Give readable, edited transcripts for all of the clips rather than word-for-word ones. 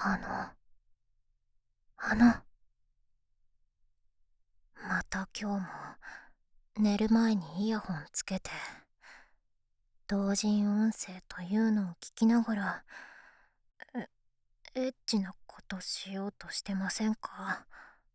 あの、あの、また今日も寝る前にイヤホンつけて、同人音声というのを聞きながら、エッチなことしようとしてませんか？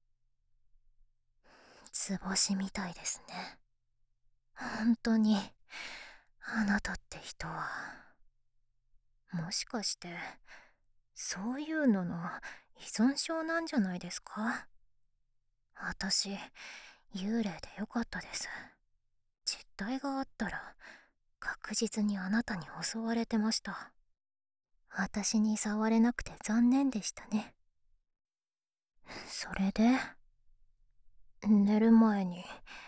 図星みたいですね。本当に、あなたって人は、もしかして、そういうのの依存症なんじゃないですか？私、幽霊でよかったです。実体があったら、確実にあなたに襲われてました。私に触れなくて残念でしたね。それで、寝る前に、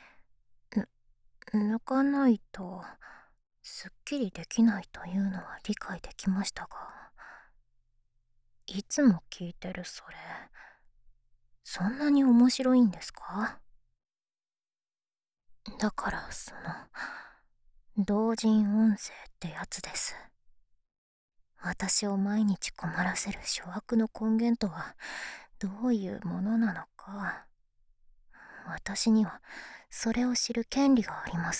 抜かないと、すっきりできないというのは理解できましたが、いつも聞いてるそれ、そんなに面白いんですか？だから同人音声ってやつです。私を毎日困らせる諸悪の根源とはどういうものなのか、私にはそれを知る権利があります。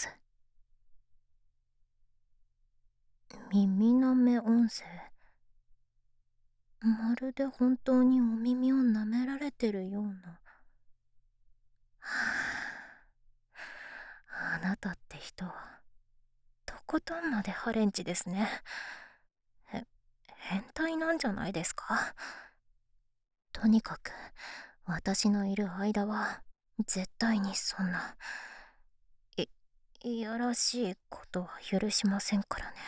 耳なめ音声、まるで本当にお耳を舐められてるような。あなたって人はとことんまでハレンチですね。へ変態なんじゃないですか？とにかく私のいる間は絶対にそんいいやらしいことは許しませんからね。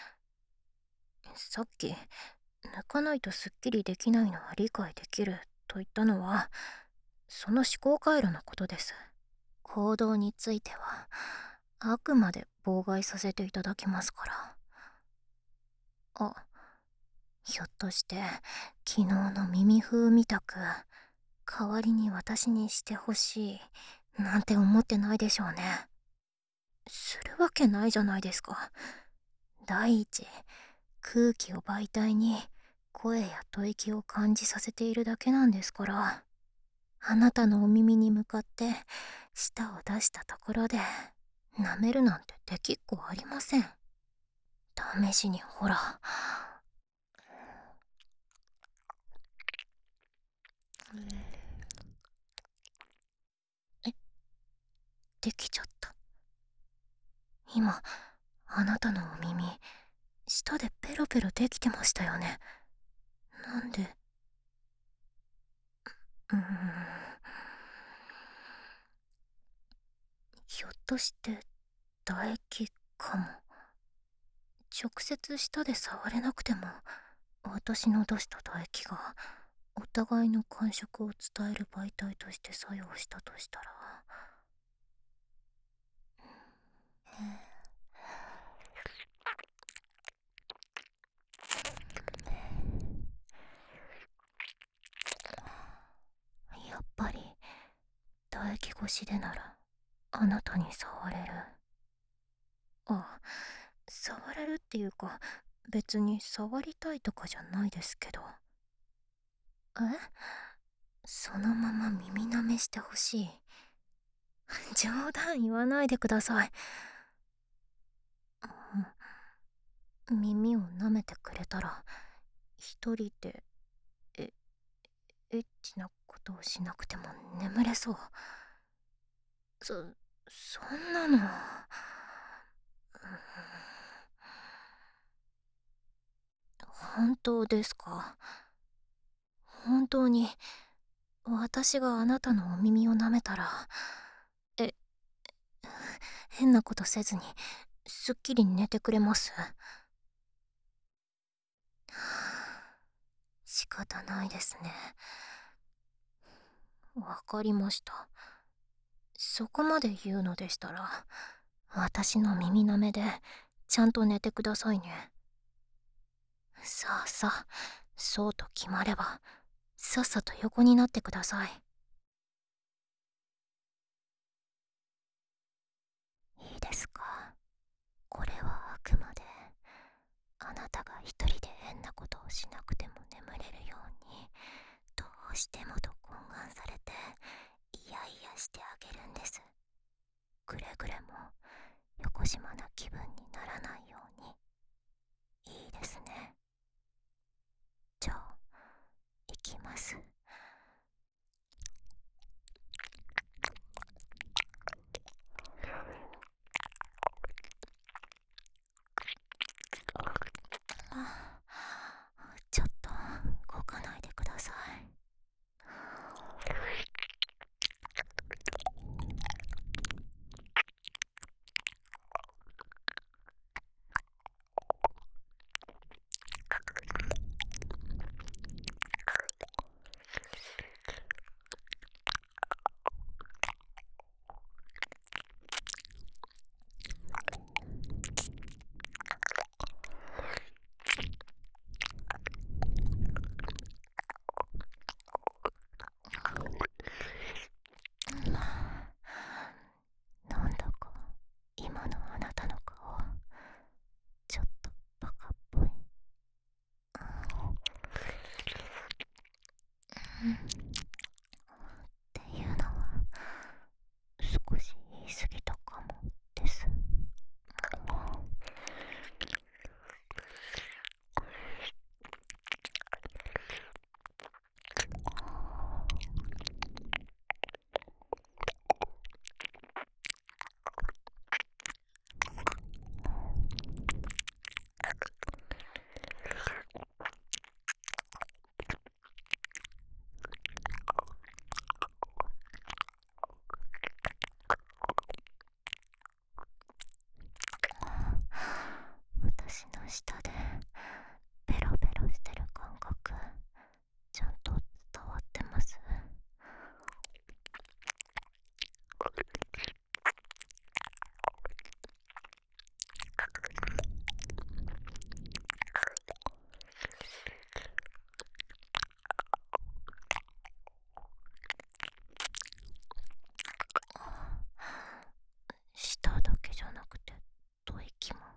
さっき、抜かないとすっきりできないのは理解できると言ったのは、その思考回路のことです。行動については、あくまで妨害させていただきますから。あ、ひょっとして、昨日の耳風みたく、代わりに私にしてほしい、なんて思ってないでしょうね。するわけないじゃないですか。第一、空気を媒体に声や吐息を感じさせているだけなんですから、あなたのお耳に向かって舌を出したところで舐めるなんてできっこありません。試しにほら。え、できちゃった。今、あなたのお耳、舌でペロペロできてましたよね。なんで、うーん。ひょっとして唾液かも。直接舌で触れなくても、私の出した唾液がお互いの感触を伝える媒体として作用したとしたら、やっぱり唾液越しでならあなたに触れる。あ、触れるっていうか、別に触りたいとかじゃないですけど。え、そのまま耳舐めしてほしい？冗談言わないでください。耳を舐めてくれたら一人でエエッチなことをしなくても眠れそう。そそんなの、本当ですか？本当に私があなたのお耳を舐めたら、え変なことせずにすっきり寝てくれます？仕方ないですね。わかりました。そこまで言うのでしたら、私の耳舐めでちゃんと寝てくださいね。さあさあ、そうと決まればさっさと横になってください。いいですか？これはあくまであなたが一人で変なことをしなくても眠れるようにしてもと懇願されてイヤイヤしてあげるんです。くれぐれもよこしまな気分にならないように。いいですね。じゃあ行きます。ちょっと動かないでください。なんだか今のあなたの顔ちょっとバカっぽい。っていうのは少し言い過ぎたかもです。私の舌でペロペロしてる感覚ちゃんと伝わってます？舌だけじゃなくて吐息も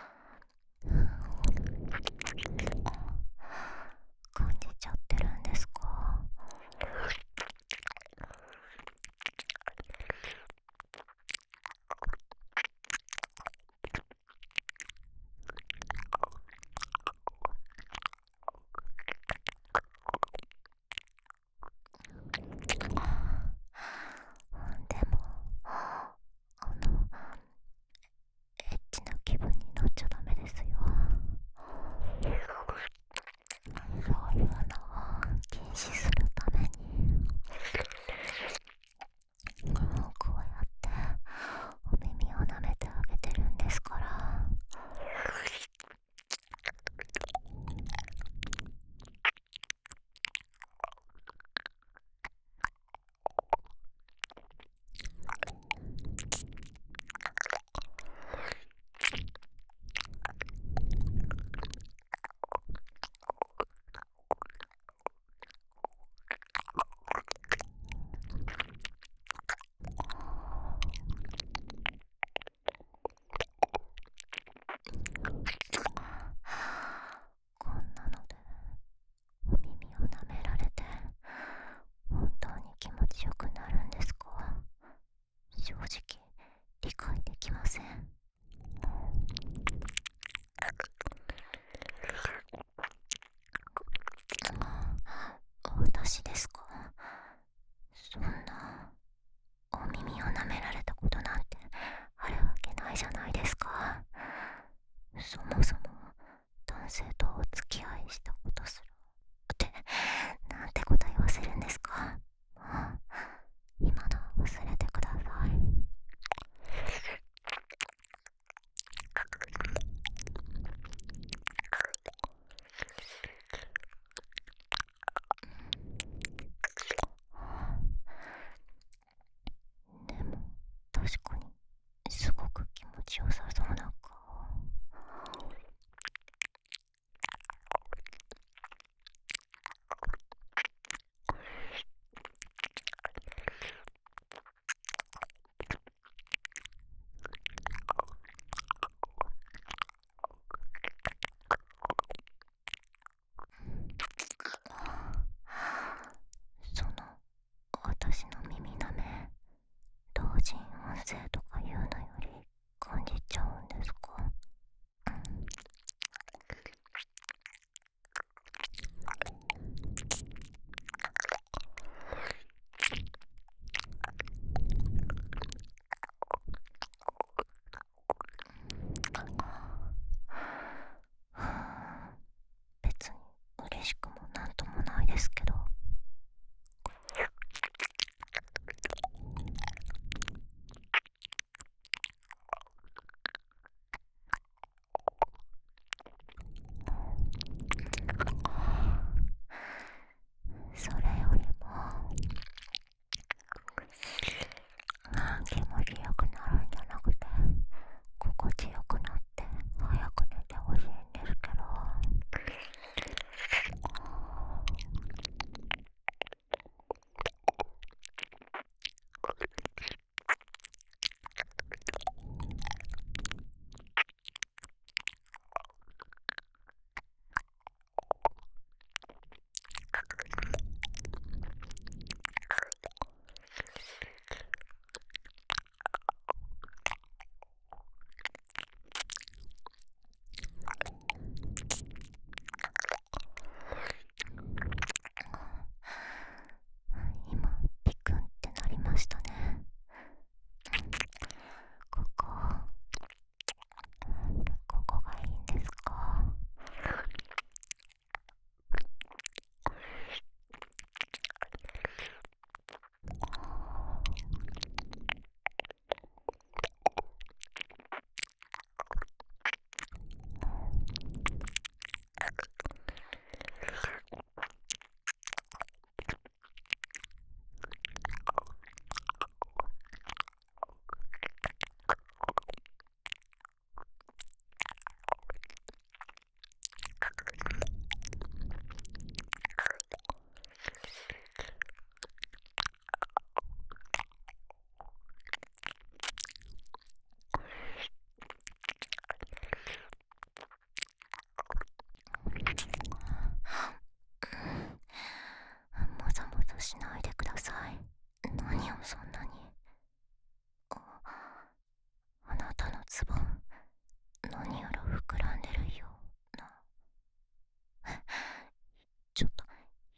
感じちゃってるんですか？でもエッチな気分になっちゃダメですよ。そういうのを禁止するためにこうやってお耳を舐めてあげてるんですから。こんなのでお耳を舐められて本当に気持ちよくなるんですか？正直理解できません。私ですか？そんなお耳を舐められたことなんてあるわけないじゃないですか。そもそも男性とお付き合いしたことするってなんてこと言わせるんですか？もう今のは忘れてください。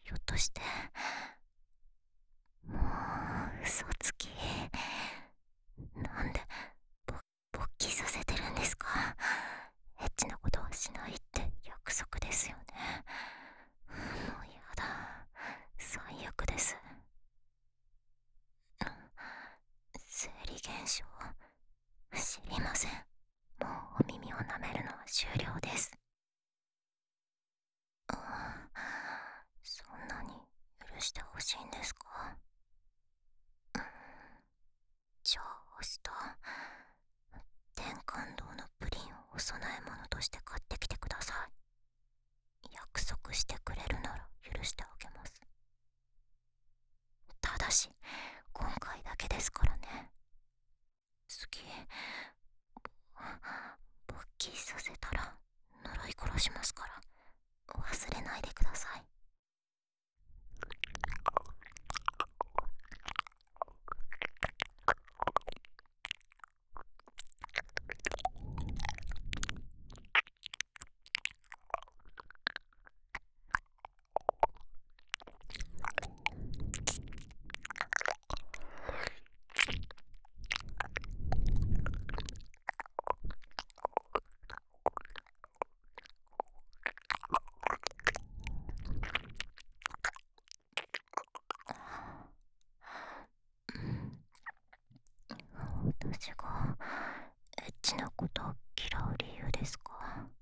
ひょっとしてもう嘘つき、なんで勃起させてるんですか？エッチなことはしないって約束ですよね。もうやだ、最悪です。生理現象、知りません。もうお耳を舐めるのは終了です。そんなに許してほしいんですか？じゃあ明日、天感堂のプリンをお供え物として買ってきてください。約束してくれるなら許してあげます。ただし今回だけですからね。次勃起させたら呪い殺しますから、忘れないでください。私がエッチなことを嫌う理由ですか？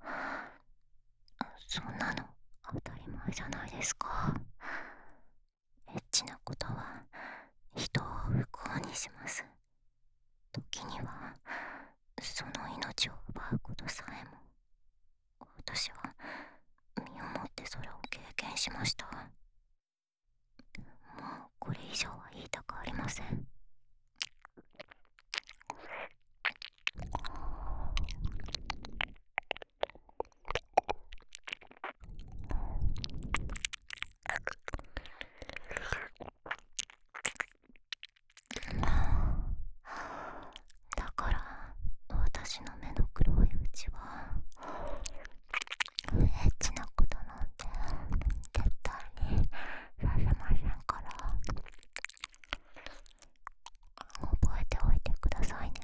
そんなの当たり前じゃないですか。エッチなことは人を不幸にします。時にはその命を奪うことさえも。私は身をもってそれを経験しました。もうこれ以上は言いたくありません。だから私の目の黒いうちはエッチなことなんて絶対にさせませんから、覚えておいてくださいね。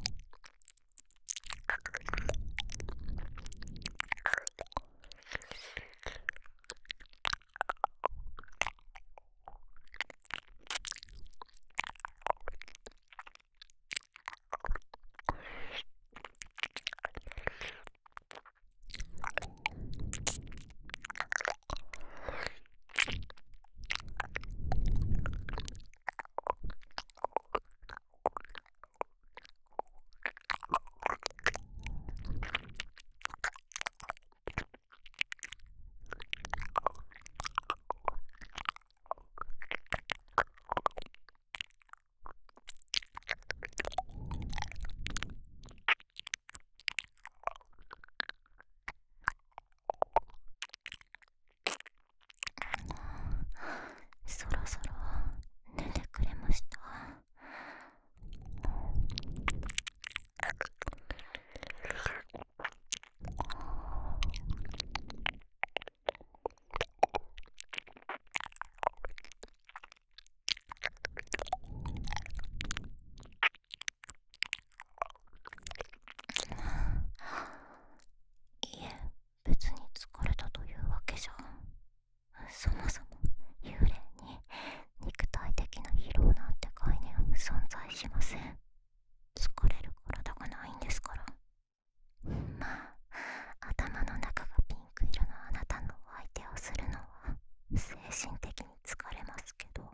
そろそろ寝てくれました？いえ、別に疲れたというわけじゃ。そもそも幽霊に肉体的な疲労なんて概念は存在しません。疲れる体がないんですから。まあ、頭の中がピンク色のあなたのお相手をするのは精神的に疲れますけど、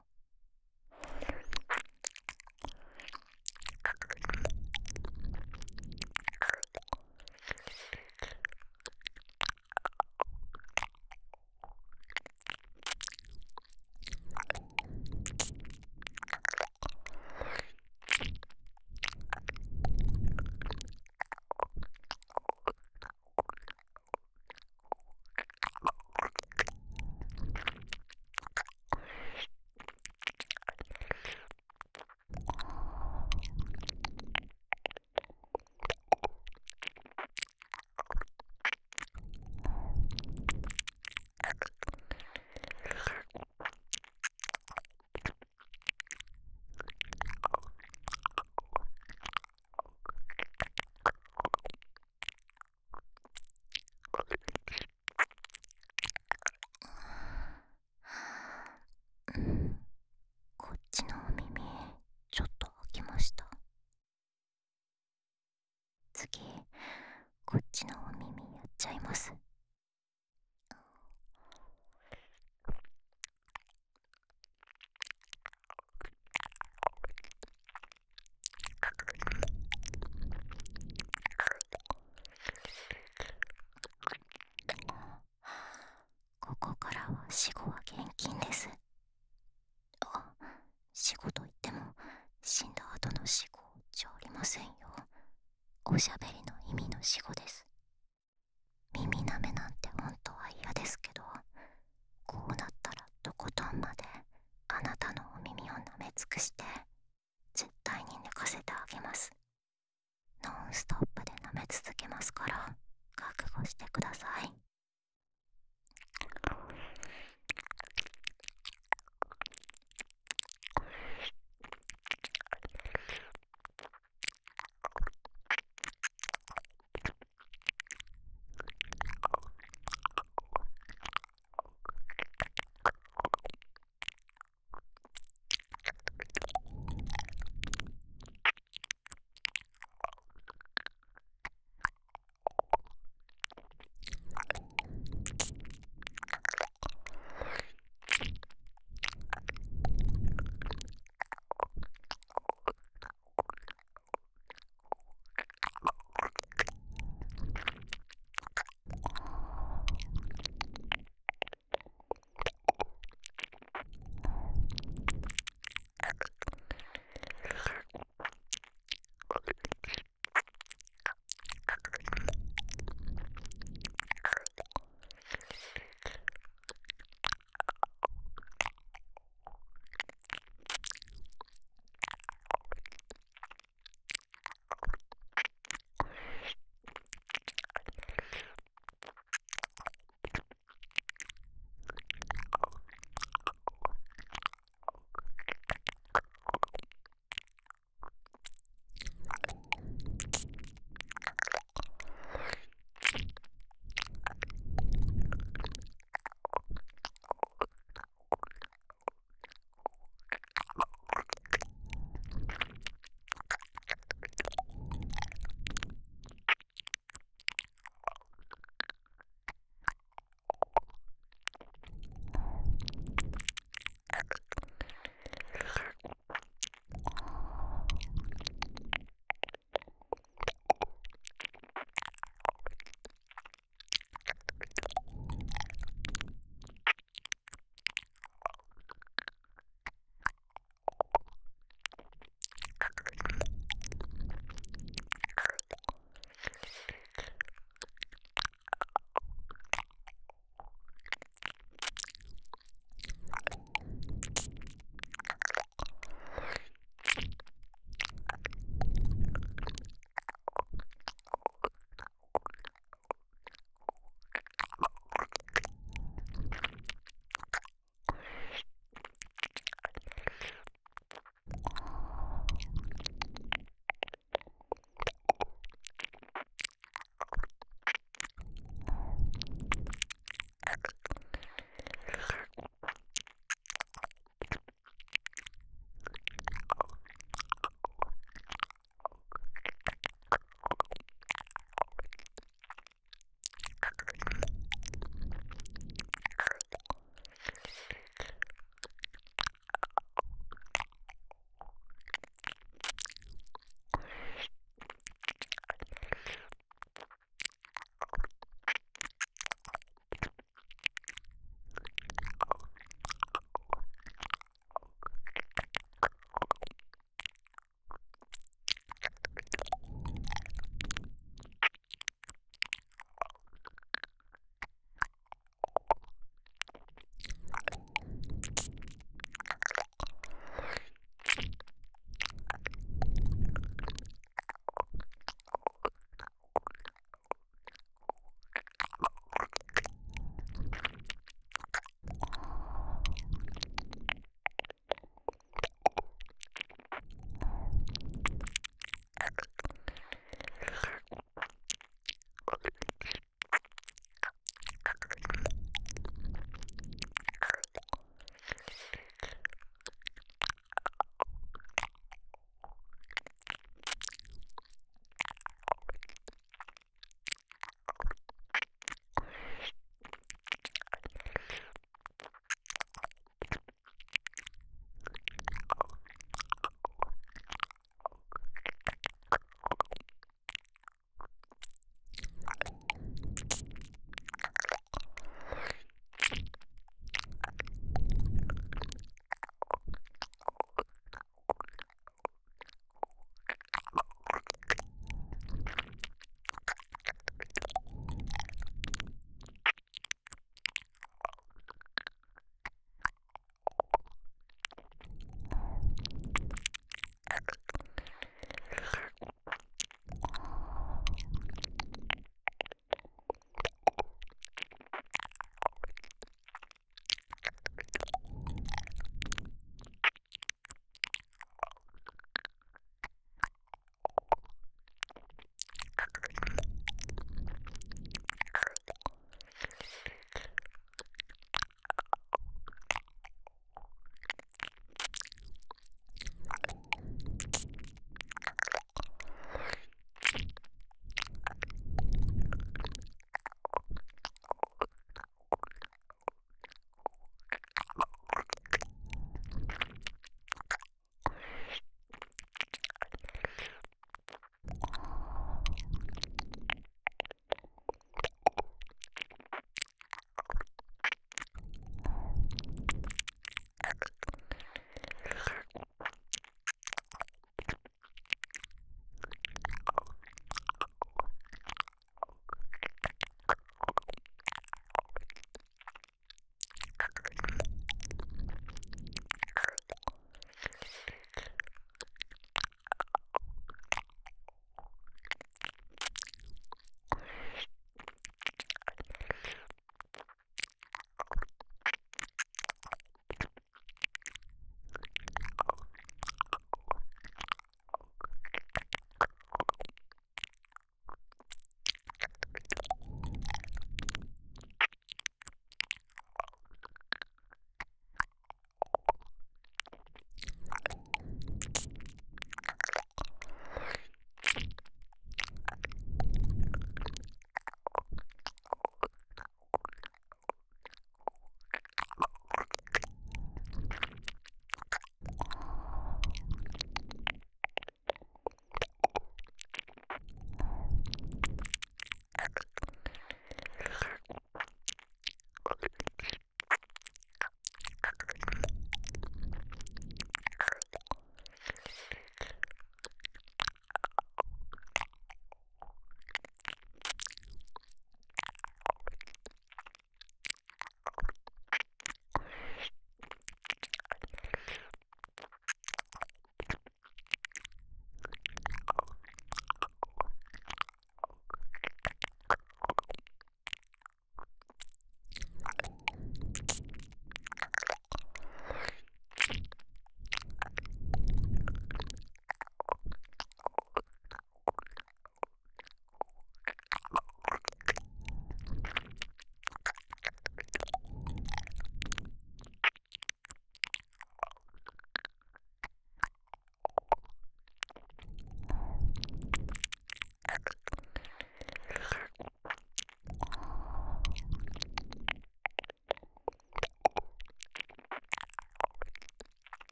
こからは死後は厳禁です。あ、死後といっても死んだ後の死後じゃありませんよ。おしゃべりの意味の死後です。耳なめなんて本当は嫌ですけど。